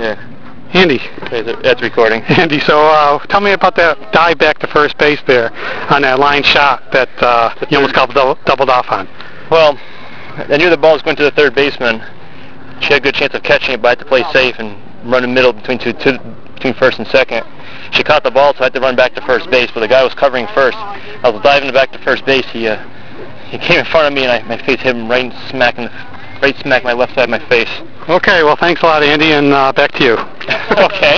Yeah. Andy. That's recording. Andy, so tell me about that dive back to first base there on that line shot that you almost doubled off on. Well, I knew the ball was going to the third baseman. She had a good chance of catching it, but I had to play safe and run in the middle between first and second. She caught the ball, so I had to run back to first base, but the guy was covering first. I was diving back to first base. He came in front of me, and my face hit him right smack my left side of my face. Okay, well, thanks a lot, Andy, and back to you. Okay.